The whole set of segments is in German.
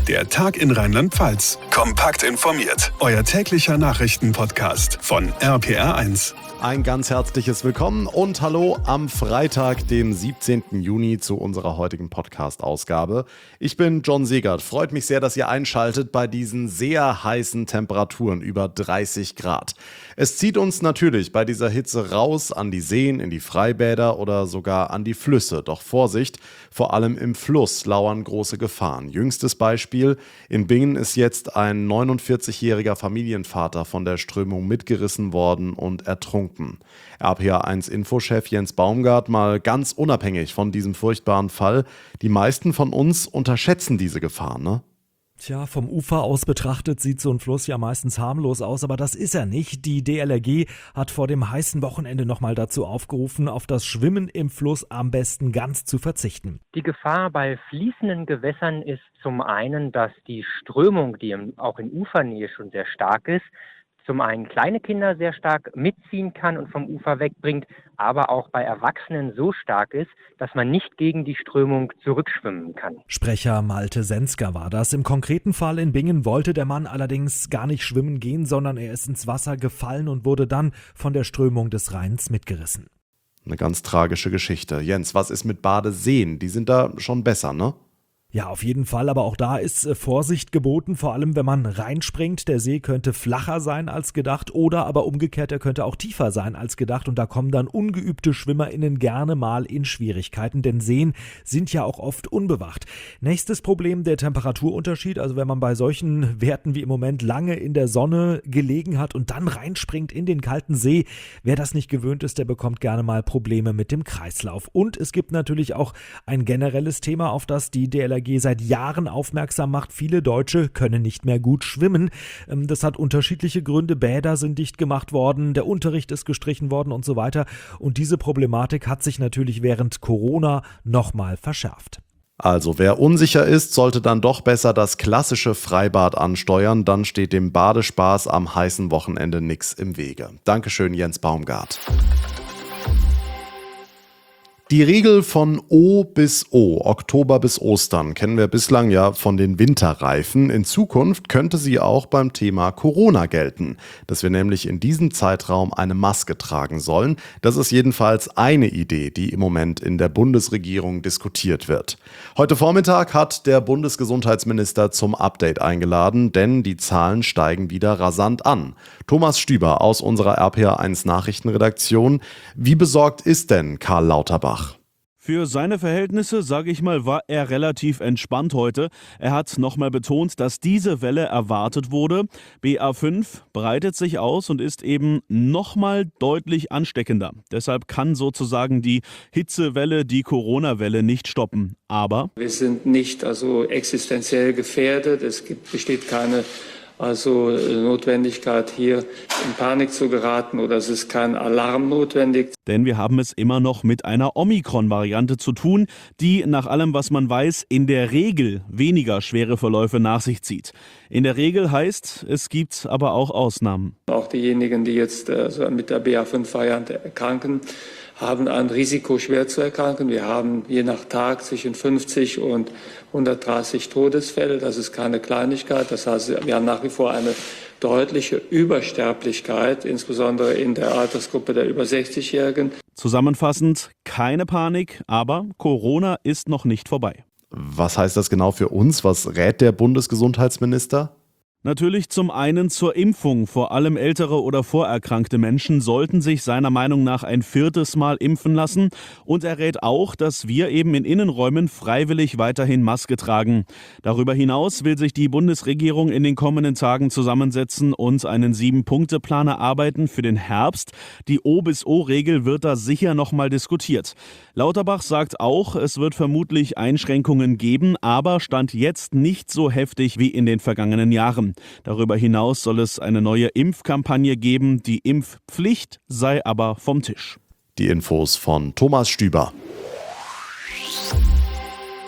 Der Tag in Rheinland-Pfalz. Kompakt informiert. Euer täglicher Nachrichtenpodcast von RPR1. Ein ganz herzliches Willkommen und Hallo am Freitag, dem 17. Juni zu unserer heutigen Podcast-Ausgabe. Ich bin John Segert. Freut mich sehr, dass ihr einschaltet bei diesen sehr heißen Temperaturen, über 30 Grad. Es zieht uns natürlich bei dieser Hitze raus an die Seen, in die Freibäder oder sogar an die Flüsse. Doch Vorsicht, vor allem im Fluss lauern große Gefahren. Jüngstes Beispiel: In Bingen ist jetzt ein 49-jähriger Familienvater von der Strömung mitgerissen worden und ertrunken. RPR1-Infochef Jens Baumgart mal ganz unabhängig von diesem furchtbaren Fall: Die meisten von uns unterschätzen diese Gefahr, ne? Tja, vom Ufer aus betrachtet sieht so ein Fluss ja meistens harmlos aus, aber das ist er nicht. Die DLRG hat vor dem heißen Wochenende nochmal dazu aufgerufen, auf das Schwimmen im Fluss am besten ganz zu verzichten. Die Gefahr bei fließenden Gewässern ist zum einen, dass die Strömung, die auch in Ufernähe schon sehr stark ist, zum einen kleine Kinder sehr stark mitziehen kann und vom Ufer wegbringt, aber auch bei Erwachsenen so stark ist, dass man nicht gegen die Strömung zurückschwimmen kann. Sprecher Malte Sensker war das. Im konkreten Fall in Bingen wollte der Mann allerdings gar nicht schwimmen gehen, sondern er ist ins Wasser gefallen und wurde dann von der Strömung des Rheins mitgerissen. Eine ganz tragische Geschichte. Jens, was ist mit Badeseen? Die sind da schon besser, ne? Ja, auf jeden Fall, aber auch da ist Vorsicht geboten, vor allem wenn man reinspringt. Der See könnte flacher sein als gedacht oder aber umgekehrt, er könnte auch tiefer sein als gedacht und da kommen dann ungeübte SchwimmerInnen gerne mal in Schwierigkeiten, denn Seen sind ja auch oft unbewacht. Nächstes Problem, der Temperaturunterschied, also wenn man bei solchen Werten wie im Moment lange in der Sonne gelegen hat und dann reinspringt in den kalten See, wer das nicht gewöhnt ist, der bekommt gerne mal Probleme mit dem Kreislauf. Und es gibt natürlich auch ein generelles Thema, auf das die DLRG seit Jahren aufmerksam macht. Viele Deutsche können nicht mehr gut schwimmen. Das hat unterschiedliche Gründe. Bäder sind dicht gemacht worden, der Unterricht ist gestrichen worden und so weiter. Und diese Problematik hat sich natürlich während Corona nochmal verschärft. Also wer unsicher ist, sollte dann doch besser das klassische Freibad ansteuern. Dann steht dem Badespaß am heißen Wochenende nichts im Wege. Dankeschön, Jens Baumgart. Die Regel von O bis O, Oktober bis Ostern, kennen wir bislang ja von den Winterreifen. In Zukunft könnte sie auch beim Thema Corona gelten, dass wir nämlich in diesem Zeitraum eine Maske tragen sollen. Das ist jedenfalls eine Idee, die im Moment in der Bundesregierung diskutiert wird. Heute Vormittag hat der Bundesgesundheitsminister zum Update eingeladen, denn die Zahlen steigen wieder rasant an. Thomas Stüber aus unserer RPR1 Nachrichtenredaktion. Wie besorgt ist denn Karl Lauterbach? Für seine Verhältnisse, sage ich mal, war er relativ entspannt heute. Er hat nochmal betont, dass diese Welle erwartet wurde. BA5 breitet sich aus und ist eben nochmal deutlich ansteckender. Deshalb kann sozusagen die Hitzewelle die Corona-Welle nicht stoppen. Aber wir sind nicht existenziell gefährdet. Besteht keine Notwendigkeit, hier in Panik zu geraten, oder es ist kein Alarm notwendig. Denn wir haben es immer noch mit einer Omikron-Variante zu tun, die nach allem, was man weiß, in der Regel weniger schwere Verläufe nach sich zieht. In der Regel heißt, es gibt aber auch Ausnahmen. Auch diejenigen, die jetzt mit der BA5-Variante erkranken, haben ein Risiko, schwer zu erkranken. Wir haben je nach Tag zwischen 50 und 130 Todesfälle. Das ist keine Kleinigkeit. Das heißt, wir haben nach wie vor eine deutliche Übersterblichkeit, insbesondere in der Altersgruppe der über 60-Jährigen. Zusammenfassend, keine Panik, aber Corona ist noch nicht vorbei. Was heißt das genau für uns? Was rät der Bundesgesundheitsminister? Natürlich zum einen zur Impfung. Vor allem ältere oder vorerkrankte Menschen sollten sich seiner Meinung nach ein 4. Mal impfen lassen. Und er rät auch, dass wir eben in Innenräumen freiwillig weiterhin Maske tragen. Darüber hinaus will sich die Bundesregierung in den kommenden Tagen zusammensetzen und einen 7-Punkte-Plan erarbeiten für den Herbst. Die O bis O-Regel wird da sicher nochmal diskutiert. Lauterbach sagt auch, es wird vermutlich Einschränkungen geben, aber Stand jetzt nicht so heftig wie in den vergangenen Jahren. Darüber hinaus soll es eine neue Impfkampagne geben. Die Impfpflicht sei aber vom Tisch. Die Infos von Thomas Stüber.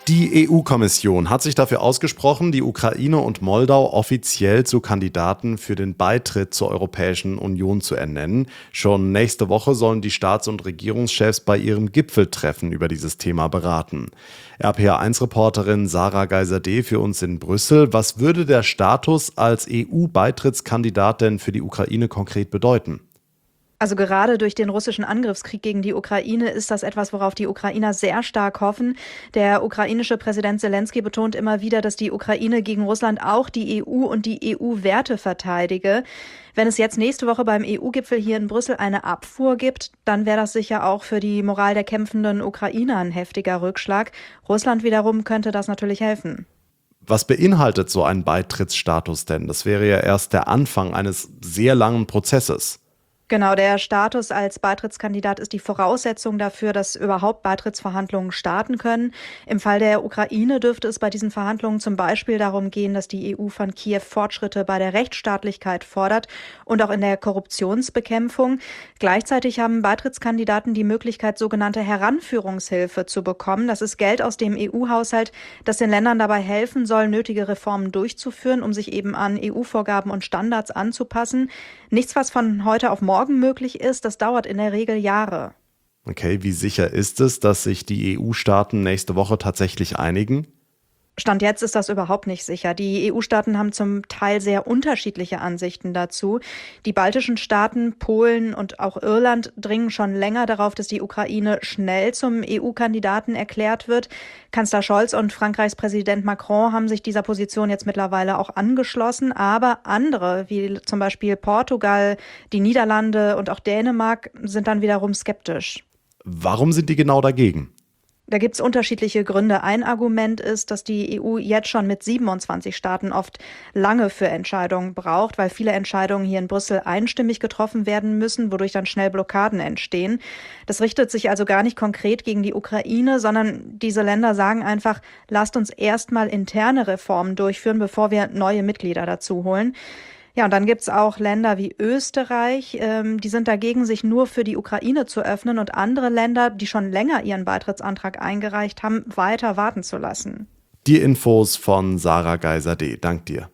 Die EU-Kommission hat sich dafür ausgesprochen, die Ukraine und Moldau offiziell zu Kandidaten für den Beitritt zur Europäischen Union zu ernennen. Schon nächste Woche sollen die Staats- und Regierungschefs bei ihrem Gipfeltreffen über dieses Thema beraten. RPA1-Reporterin Sarah Geiser-D für uns in Brüssel. Was würde der Status als EU-Beitrittskandidat denn für die Ukraine konkret bedeuten? Also gerade durch den russischen Angriffskrieg gegen die Ukraine ist das etwas, worauf die Ukrainer sehr stark hoffen. Der ukrainische Präsident Selenskyj betont immer wieder, dass die Ukraine gegen Russland auch die EU und die EU-Werte verteidige. Wenn es jetzt nächste Woche beim EU-Gipfel hier in Brüssel eine Abfuhr gibt, dann wäre das sicher auch für die Moral der kämpfenden Ukrainer ein heftiger Rückschlag. Russland wiederum könnte das natürlich helfen. Was beinhaltet so ein Beitrittsstatus denn? Das wäre ja erst der Anfang eines sehr langen Prozesses. Genau, der Status als Beitrittskandidat ist die Voraussetzung dafür, dass überhaupt Beitrittsverhandlungen starten können. Im Fall der Ukraine dürfte es bei diesen Verhandlungen zum Beispiel darum gehen, dass die EU von Kiew Fortschritte bei der Rechtsstaatlichkeit fordert und auch in der Korruptionsbekämpfung. Gleichzeitig haben Beitrittskandidaten die Möglichkeit, sogenannte Heranführungshilfe zu bekommen. Das ist Geld aus dem EU-Haushalt, das den Ländern dabei helfen soll, nötige Reformen durchzuführen, um sich eben an EU-Vorgaben und Standards anzupassen. Nichts, was von heute auf morgen möglich ist, das dauert in der Regel Jahre. Okay, wie sicher ist es, dass sich die EU-Staaten nächste Woche tatsächlich einigen? Stand jetzt ist das überhaupt nicht sicher. Die EU-Staaten haben zum Teil sehr unterschiedliche Ansichten dazu. Die baltischen Staaten, Polen und auch Irland dringen schon länger darauf, dass die Ukraine schnell zum EU-Kandidaten erklärt wird. Kanzler Scholz und Frankreichs Präsident Macron haben sich dieser Position jetzt mittlerweile auch angeschlossen. Aber andere, wie zum Beispiel Portugal, die Niederlande und auch Dänemark, sind dann wiederum skeptisch. Warum sind die genau dagegen? Da gibt es unterschiedliche Gründe. Ein Argument ist, dass die EU jetzt schon mit 27 Staaten oft lange für Entscheidungen braucht, weil viele Entscheidungen hier in Brüssel einstimmig getroffen werden müssen, wodurch dann schnell Blockaden entstehen. Das richtet sich also gar nicht konkret gegen die Ukraine, sondern diese Länder sagen einfach, lasst uns erstmal interne Reformen durchführen, bevor wir neue Mitglieder dazu holen. Ja, und dann gibt's auch Länder wie Österreich, die sind dagegen, sich nur für die Ukraine zu öffnen und andere Länder, die schon länger ihren Beitrittsantrag eingereicht haben, weiter warten zu lassen. Die Infos von Sarah Geiser-D. Dank dir.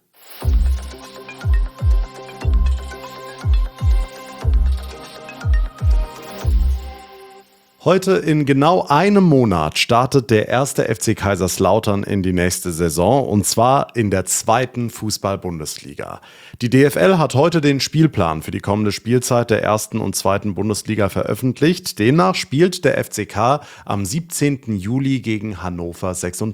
Heute in genau einem Monat startet der erste FC Kaiserslautern in die nächste Saison, und zwar in der 2. Fußball-Bundesliga. Die DFL hat heute den Spielplan für die kommende Spielzeit der 1. und 2. Bundesliga veröffentlicht. Demnach spielt der FCK am 17. Juli gegen Hannover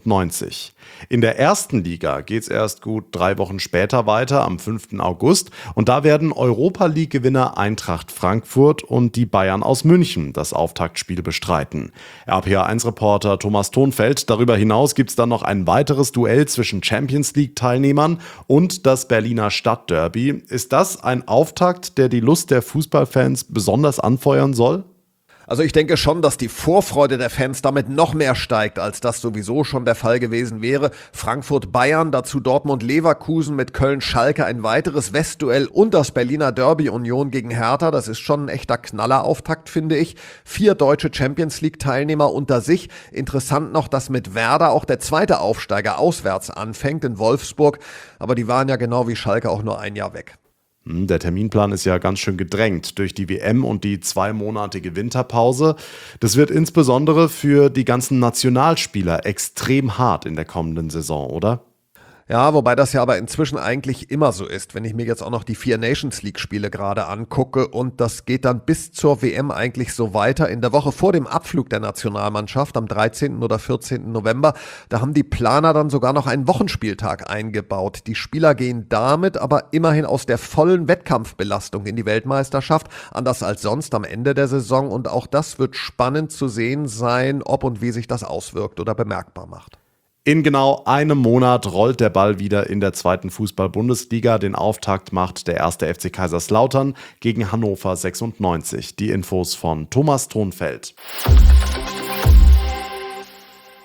96. In der 1. Liga geht es erst gut 3 Wochen später weiter, am 5. August. Und da werden Europa-League-Gewinner Eintracht Frankfurt und die Bayern aus München das Auftaktspiel bestreiten. RPA1-Reporter Thomas Thonfeld. Darüber hinaus gibt es dann noch ein weiteres Duell zwischen Champions-League-Teilnehmern und das Berliner Stadtderby. Ist das ein Auftakt, der die Lust der Fußballfans besonders anfeuern soll? Also ich denke schon, dass die Vorfreude der Fans damit noch mehr steigt, als das sowieso schon der Fall gewesen wäre. Frankfurt-Bayern, dazu Dortmund-Leverkusen mit Köln-Schalke, ein weiteres Westduell und das Berliner Derby Union gegen Hertha. Das ist schon ein echter Knallerauftakt, finde ich. 4 deutsche Champions-League-Teilnehmer unter sich. Interessant noch, dass mit Werder auch der zweite Aufsteiger auswärts anfängt in Wolfsburg. Aber die waren ja genau wie Schalke auch nur ein Jahr weg. Der Terminplan ist ja ganz schön gedrängt durch die WM und die 2-monatige Winterpause. Das wird insbesondere für die ganzen Nationalspieler extrem hart in der kommenden Saison, oder? Ja, wobei das ja aber inzwischen eigentlich immer so ist, wenn ich mir jetzt auch noch die 4 Nations League Spiele gerade angucke, und das geht dann bis zur WM eigentlich so weiter. In der Woche vor dem Abflug der Nationalmannschaft am 13. oder 14. November, da haben die Planer dann sogar noch einen Wochenspieltag eingebaut. Die Spieler gehen damit aber immerhin aus der vollen Wettkampfbelastung in die Weltmeisterschaft, anders als sonst am Ende der Saison, und auch das wird spannend zu sehen sein, ob und wie sich das auswirkt oder bemerkbar macht. In genau einem Monat rollt der Ball wieder in der 2. Fußball-Bundesliga. Den Auftakt macht der 1. FC Kaiserslautern gegen Hannover 96. Die Infos von Thomas Thonfeld.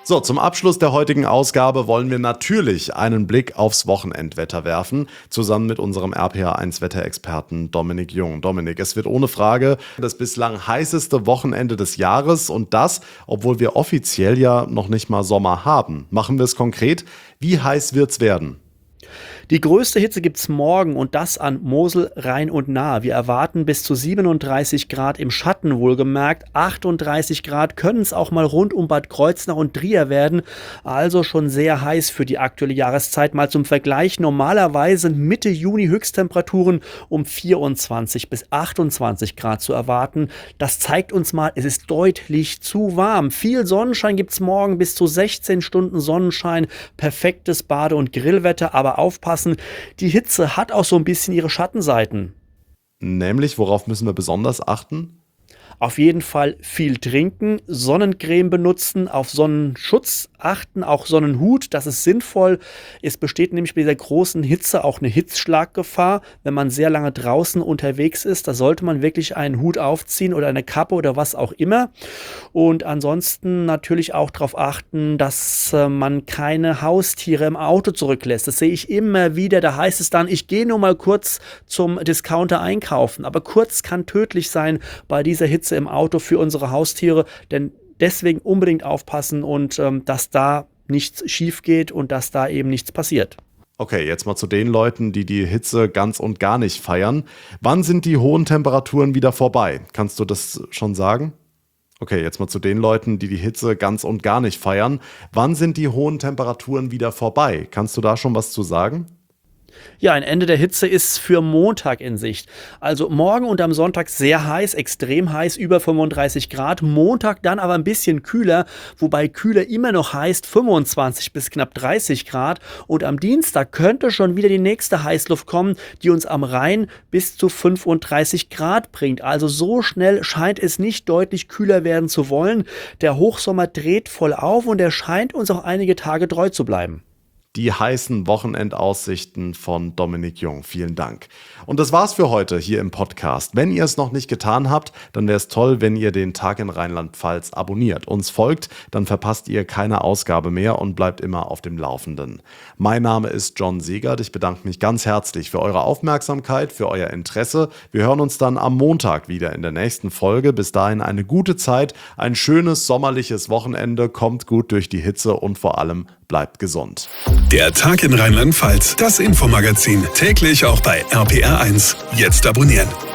So, zum Abschluss der heutigen Ausgabe wollen wir natürlich einen Blick aufs Wochenendwetter werfen, zusammen mit unserem RPA1-Wetterexperten Dominik Jung. Dominik, es wird ohne Frage das bislang heißeste Wochenende des Jahres und das, obwohl wir offiziell ja noch nicht mal Sommer haben. Machen wir es konkret. Wie heiß wird's werden? Die größte Hitze gibt's morgen und das an Mosel, Rhein und Nahe. Wir erwarten bis zu 37 Grad im Schatten wohlgemerkt. 38 Grad können es auch mal rund um Bad Kreuznach und Trier werden. Also schon sehr heiß für die aktuelle Jahreszeit. Mal zum Vergleich, normalerweise sind Mitte Juni Höchsttemperaturen um 24 bis 28 Grad zu erwarten. Das zeigt uns mal, es ist deutlich zu warm. Viel Sonnenschein gibt's morgen, bis zu 16 Stunden Sonnenschein. Perfektes Bade- und Grillwetter, aber aufpassen. Die Hitze hat auch so ein bisschen ihre Schattenseiten. Nämlich, worauf müssen wir besonders achten? Auf jeden Fall viel trinken, Sonnencreme benutzen, auf Sonnenschutz achten, auch Sonnenhut, das ist sinnvoll. Es besteht nämlich bei dieser großen Hitze auch eine Hitzschlaggefahr. Wenn man sehr lange draußen unterwegs ist, da sollte man wirklich einen Hut aufziehen oder eine Kappe oder was auch immer. Und ansonsten natürlich auch darauf achten, dass man keine Haustiere im Auto zurücklässt. Das sehe ich immer wieder. Da heißt es dann, ich gehe nur mal kurz zum Discounter einkaufen. Aber kurz kann tödlich sein bei dieser Hitze im Auto für unsere Haustiere, denn deswegen unbedingt aufpassen und dass da nichts schief geht und dass da eben nichts passiert. Okay, jetzt mal zu den Leuten, die die Hitze ganz und gar nicht feiern. Wann sind die hohen Temperaturen wieder vorbei? Kannst du das schon sagen? Okay, jetzt mal zu den Leuten, die die Hitze ganz und gar nicht feiern. Wann sind die hohen Temperaturen wieder vorbei? Kannst du da schon was zu sagen? Ja, ein Ende der Hitze ist für Montag in Sicht. Also morgen und am Sonntag sehr heiß, extrem heiß, über 35 Grad. Montag dann aber ein bisschen kühler, wobei kühler immer noch heißt 25 bis knapp 30 Grad. Und am Dienstag könnte schon wieder die nächste Heißluft kommen, die uns am Rhein bis zu 35 Grad bringt. Also so schnell scheint es nicht deutlich kühler werden zu wollen. Der Hochsommer dreht voll auf und er scheint uns auch einige Tage treu zu bleiben. Die heißen Wochenendaussichten von Dominik Jung. Vielen Dank. Und das war's für heute hier im Podcast. Wenn ihr es noch nicht getan habt, dann wäre es toll, wenn ihr den Tag in Rheinland-Pfalz abonniert. Uns folgt, dann verpasst ihr keine Ausgabe mehr und bleibt immer auf dem Laufenden. Mein Name ist John Segert. Ich bedanke mich ganz herzlich für eure Aufmerksamkeit, für euer Interesse. Wir hören uns dann am Montag wieder in der nächsten Folge. Bis dahin eine gute Zeit, ein schönes sommerliches Wochenende. Kommt gut durch die Hitze und vor allem bleibt gesund. Der Tag in Rheinland-Pfalz, das Infomagazin, täglich auch bei RPR1. Jetzt abonnieren.